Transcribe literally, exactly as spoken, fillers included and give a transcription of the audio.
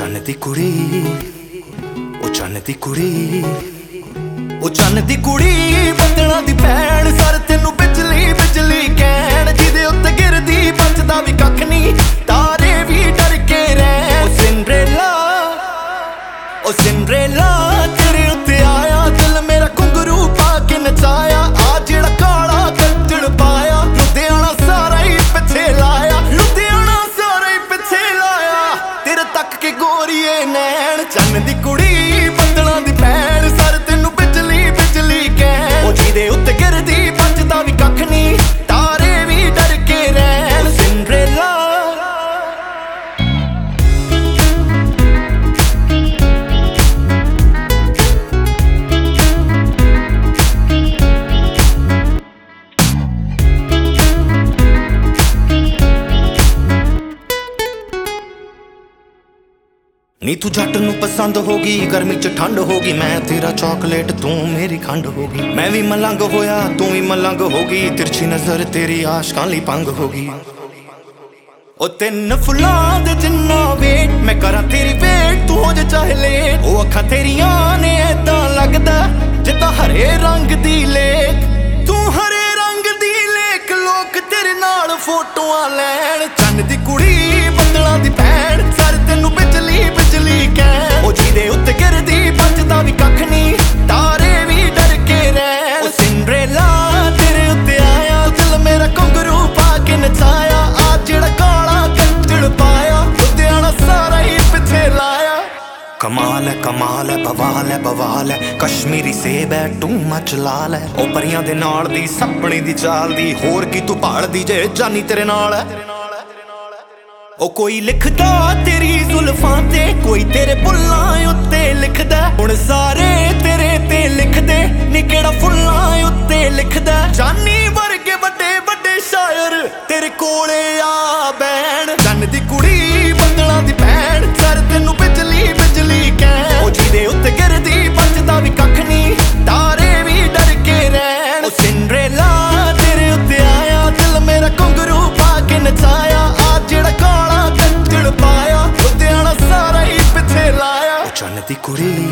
चन्न दी कुड़ी, ओ चन्न दी कुड़ी, ओ चन्न दी कुड़ी, बदलां दी भैण सर तेनू बिजली बिजली कहण जिहदे उत्ते गिरदी बचदा भी कख नहीं तारे भी डर के रहण। ओ सिंड्रेला ओ सिंड्रेला तेरे उत्ते आया दिल मेरा घुंघरू पा के नचाया आ जेड़ा काला गज्जड़ पाया लुधियाना सारा ही पिछे लाया लुधियाना सारा ही पिछे लाया तेरे तक के गोरीए नैन। चन्न दी कुड़ी बदलां दी भैण सर तेनू बिजली बिजली कहण जिहदे उत्ते गिरदी बचदा भी कख नहीं तारे भी डर के रहण। सिंड्रेला नी तू जट नू पसंद होगी गर्मी च ठंड होगी मैं तेरा चॉकलेट तू मेरी खंड होगी मैं भी मलंग होया तू भी मलंग होगी तिरछी नजर तेरी आशकां लई भंग होगी। ओ तिन फुलां दे जिन्ना वेट मैं करा तेरी वेट तू हो जा चाहे लेट ओ अखां तेरियां ने ऐदां लगदा जिद्दां हरे रंग दी लेक तू हरे रंग दी लेक लोक तेरे नाल फोटोआं लैण। चन्न दी कुड़ी बदलां दी भैण सर तेनू बिजली बिजली कहण ओ जिहदे उत्ते गिरदी बचदा भी कख नहीं तारे भी डर के रहण। ओ सिंड्रेला तेरे उत्ते आया दिल मेरा घुंघरू पा के नचाया आ जेड़ा काला गज्जड़ पाया लुधियाना सारा ही पिछे लाया। कमाल है कमाल है बवाल है बवाल है कश्मीरी सेब है टू मच लाल है ओ परियां दे नाल दी सपने दी चाल दी होर की तू भालदी जे जानी तेरे नाल है। ओ कोई लिखदा तेरी जुल्फां ते कोई तेरे बुल्लां उत्ते लिखदा हुण सारे तेरे ते लिखदे नी केड़ा फुल्लां उत्ते लिखदा जानी वर्गे वड्डे वड्डे शायर तेरे कोले आ बैण। चन्न दी कुड़ी बदलां दी भैण सर तेनू बिजली बिजली कहण ओ जिहदे उत्ते गिरदी बचदा भी कख नहीं तारे भी डर के रहण। ओ सिंड्रेला तेरे उत्ते आया दिल मेरा घुंघरू पा के नचाया आ जेड़ा काला गज्जड़ पाया लुधियाना सारा ही पिछे लाया। ओ चन्न दी कुड़ी